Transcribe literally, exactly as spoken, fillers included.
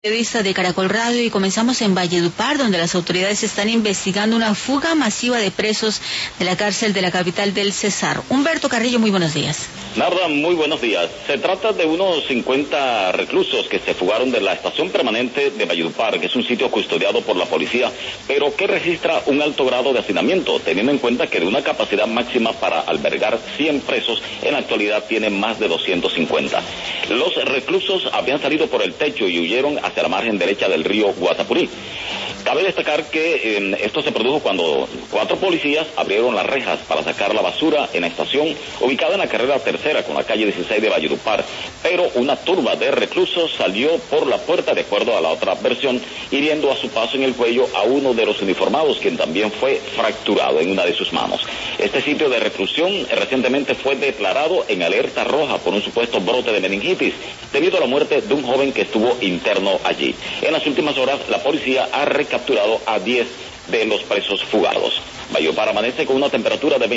Periodista de Caracol Radio y comenzamos en Valledupar, donde las autoridades están investigando una fuga masiva de presos de la cárcel de la capital del Cesar. Humberto Carrillo, muy buenos días. Narda, muy buenos días. Se trata de unos cincuenta reclusos que se fugaron de la estación permanente de Valledupar, que es un sitio custodiado por la policía, pero que registra un alto grado de hacinamiento, teniendo en cuenta que de una capacidad máxima para albergar cien presos, en la actualidad tiene más de doscientos cincuenta. Los reclusos habían salido por el techo y huyeron hacia la margen derecha del río Guatapurí. Cabe destacar que eh, esto se produjo cuando cuatro policías abrieron las rejas para sacar la basura en la estación ubicada en la carrera tercera con la calle dieciséis de Valledupar, pero una turba de reclusos salió por la puerta, de acuerdo a la otra versión, hiriendo a su paso en el cuello a uno de los uniformados, quien también fue fracturado en una de sus manos. Este sitio de reclusión eh, recientemente fue declarado en alerta roja por un supuesto brote de meningitis, debido a la muerte de un joven que estuvo interno allí. En las últimas horas, la policía ha recapturado a diez de los presos fugados. Valledupar amanece con una temperatura de